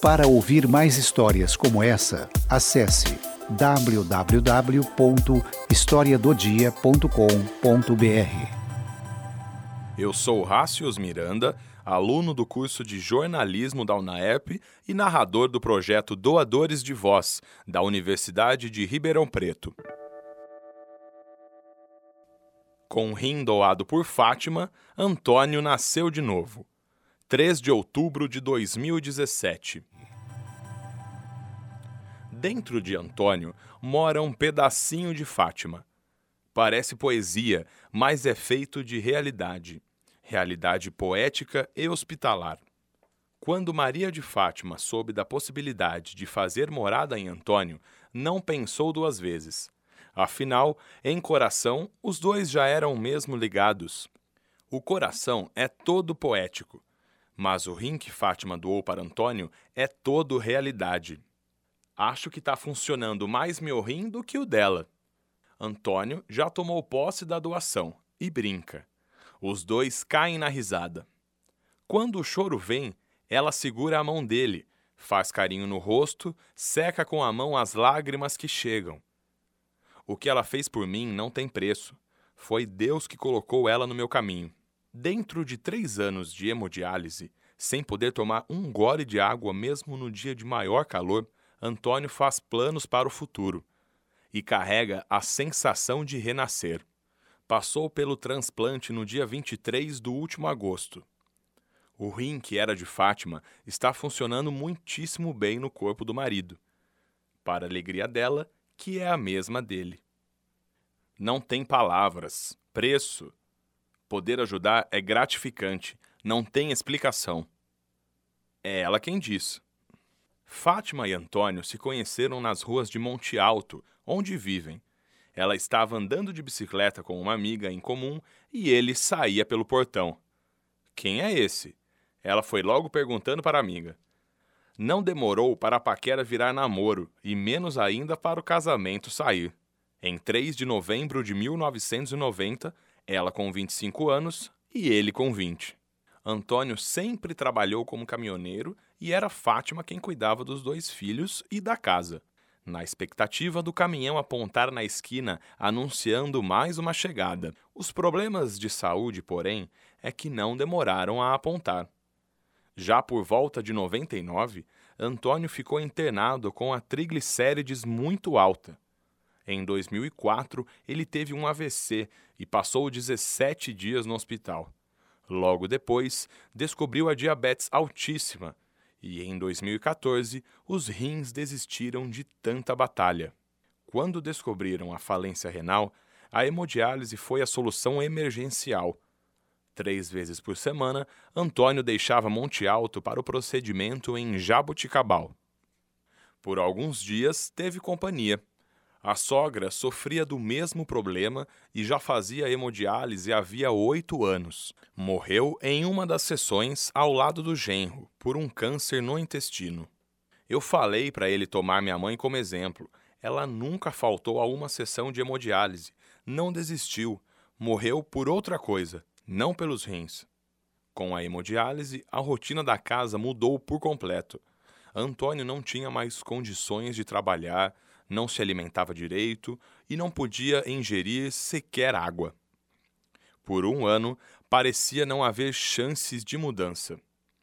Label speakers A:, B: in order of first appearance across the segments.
A: Para ouvir mais histórias como essa, acesse www.historiadodia.com.br.
B: Eu sou Rácios Miranda, aluno do curso de jornalismo da UNAERP e narrador do projeto Doadores de Voz, da Universidade de Ribeirão Preto. Com o rim doado por Fátima, Antônio nasceu de novo. 3 de outubro de 2017. Dentro de Antônio mora um pedacinho de Fátima. Parece poesia, mas é feito de realidade. Realidade poética e hospitalar. Quando Maria de Fátima soube da possibilidade de fazer morada em Antônio, não pensou duas vezes. Afinal, em coração, os dois já eram mesmo ligados. O coração é todo poético, mas o rim que Fátima doou para Antônio é todo realidade. Acho que está funcionando mais meu rim do que o dela. Antônio já tomou posse da doação e brinca. Os dois caem na risada. Quando o choro vem, ela segura a mão dele, faz carinho no rosto, seca com a mão as lágrimas que chegam. O que ela fez por mim não tem preço. Foi Deus que colocou ela no meu caminho. Dentro de 3 anos de hemodiálise, sem poder tomar um gole de água mesmo no dia de maior calor, Antônio faz planos para o futuro e carrega a sensação de renascer. Passou pelo transplante no dia 23 do último agosto. O rim, que era de Fátima, está funcionando muitíssimo bem no corpo do marido, para a alegria dela, que é a mesma dele. Não tem palavras, preço. Poder ajudar é gratificante, não tem explicação. É ela quem diz. Fátima e Antônio se conheceram nas ruas de Monte Alto, onde vivem. Ela estava andando de bicicleta com uma amiga em comum e ele saía pelo portão. Quem é esse? Ela foi logo perguntando para a amiga. Não demorou para a paquera virar namoro e menos ainda para o casamento sair. Em 3 de novembro de 1990, ela com 25 anos e ele com 20. Antônio sempre trabalhou como caminhoneiro e era Fátima quem cuidava dos 2 filhos e da casa, na expectativa do caminhão apontar na esquina anunciando mais uma chegada. Os problemas de saúde, porém, é que não demoraram a apontar. Já por volta de 99, Antônio ficou internado com a triglicérides muito alta. Em 2004, ele teve um AVC e passou 17 dias no hospital. Logo depois, descobriu a diabetes altíssima e, em 2014, os rins desistiram de tanta batalha. Quando descobriram a falência renal, a hemodiálise foi a solução emergencial. 3 vezes por semana, Antônio deixava Monte Alto para o procedimento em Jaboticabal. Por alguns dias, teve companhia. A sogra sofria do mesmo problema e já fazia hemodiálise havia 8 anos. Morreu em uma das sessões ao lado do genro, por um câncer no intestino. Eu falei para ele tomar minha mãe como exemplo. Ela nunca faltou a uma sessão de hemodiálise, não desistiu, morreu por outra coisa, não pelos rins. Com a hemodiálise, a rotina da casa mudou por completo. Antônio não tinha mais condições de trabalhar, não se alimentava direito e não podia ingerir sequer água. Por 1 ano, parecia não haver chances de mudança.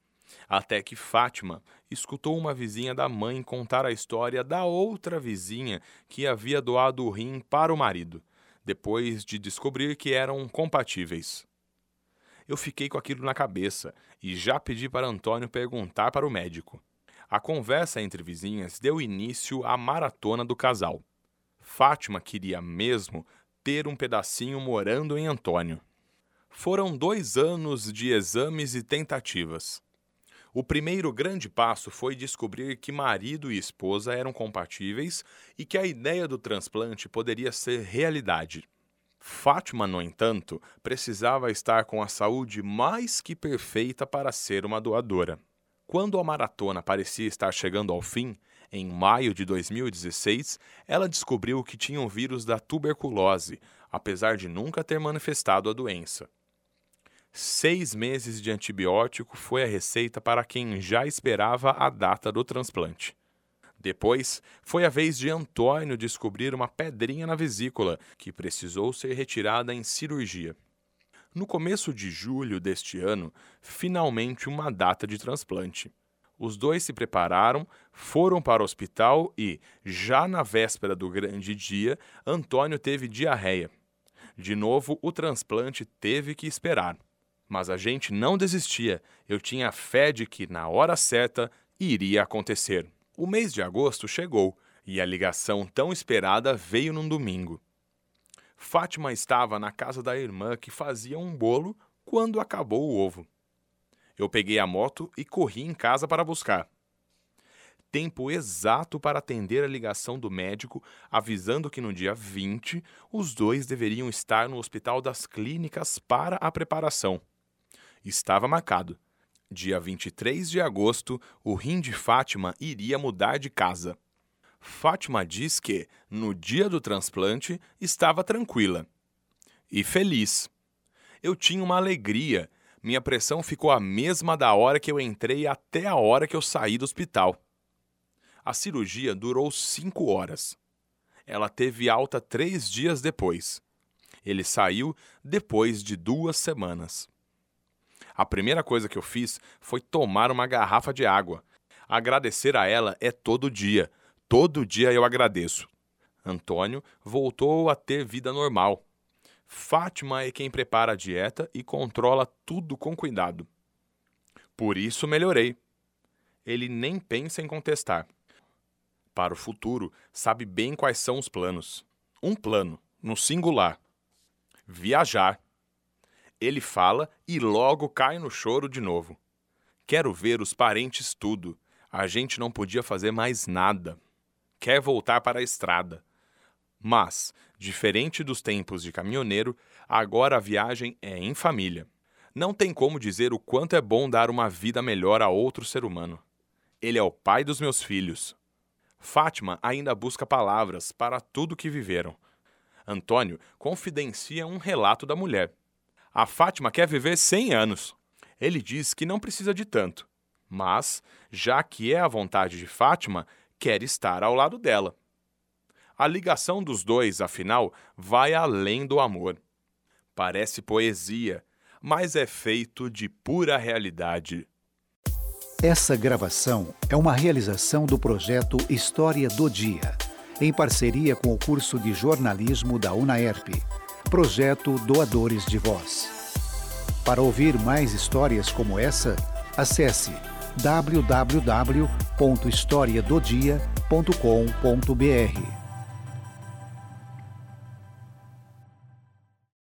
B: Até que Fátima escutou uma vizinha da mãe contar a história da outra vizinha que havia doado o rim para o marido, depois de descobrir que eram compatíveis. Eu fiquei com aquilo na cabeça e já pedi para Antônio perguntar para o médico. A conversa entre vizinhas deu início à maratona do casal. Fátima queria mesmo ter um pedacinho morando em Antônio. Foram 2 anos de exames e tentativas. O primeiro grande passo foi descobrir que marido e esposa eram compatíveis e que a ideia do transplante poderia ser realidade. Fátima, no entanto, precisava estar com a saúde mais que perfeita para ser uma doadora. Quando a maratona parecia estar chegando ao fim, em maio de 2016, ela descobriu que tinha o vírus da tuberculose, apesar de nunca ter manifestado a doença. 6 meses de antibiótico foi a receita para quem já esperava a data do transplante. Depois, foi a vez de Antônio descobrir uma pedrinha na vesícula, que precisou ser retirada em cirurgia. No começo de julho deste ano, finalmente uma data de transplante. Os dois se prepararam, foram para o hospital e, já na véspera do grande dia, Antônio teve diarreia. De novo, o transplante teve que esperar. Mas a gente não desistia. Eu tinha fé de que, na hora certa, iria acontecer. O mês de agosto chegou e a ligação tão esperada veio num domingo. Fátima estava na casa da irmã que fazia um bolo quando acabou o ovo. Eu peguei a moto e corri em casa para buscar. Tempo exato para atender a ligação do médico avisando que no dia 20 os dois deveriam estar no Hospital das Clínicas para a preparação. Estava marcado. Dia 23 de agosto, o rim de Fátima iria mudar de casa. Fátima diz que, no dia do transplante, estava tranquila e feliz. Eu tinha uma alegria. Minha pressão ficou a mesma da hora que eu entrei até a hora que eu saí do hospital. A cirurgia durou 5 horas. Ela teve alta 3 dias depois. Ele saiu depois de 2 semanas. A primeira coisa que eu fiz foi tomar uma garrafa de água. Agradecer a ela é todo dia. Todo dia eu agradeço. Antônio voltou a ter vida normal. Fátima é quem prepara a dieta e controla tudo com cuidado. Por isso melhorei. Ele nem pensa em contestar. Para o futuro, sabe bem quais são os planos. Um plano, no singular. Viajar. Ele fala e logo cai no choro de novo. Quero ver os parentes tudo. A gente não podia fazer mais nada. Quer voltar para a estrada. Mas, diferente dos tempos de caminhoneiro, agora a viagem é em família. Não tem como dizer o quanto é bom dar uma vida melhor a outro ser humano. Ele é o pai dos meus filhos. Fátima ainda busca palavras para tudo que viveram. Antônio confidencia um relato da mulher. A Fátima quer viver 100 anos. Ele diz que não precisa de tanto, mas, já que é a vontade de Fátima, quer estar ao lado dela. A ligação dos dois, afinal, vai além do amor. Parece poesia, mas é feito de pura realidade.
A: Essa gravação é uma realização do projeto História do Dia, em parceria com o curso de jornalismo da UNAERP, projeto Doadores de Voz. Para ouvir mais histórias como essa, acesse www.historiadodia.com.br.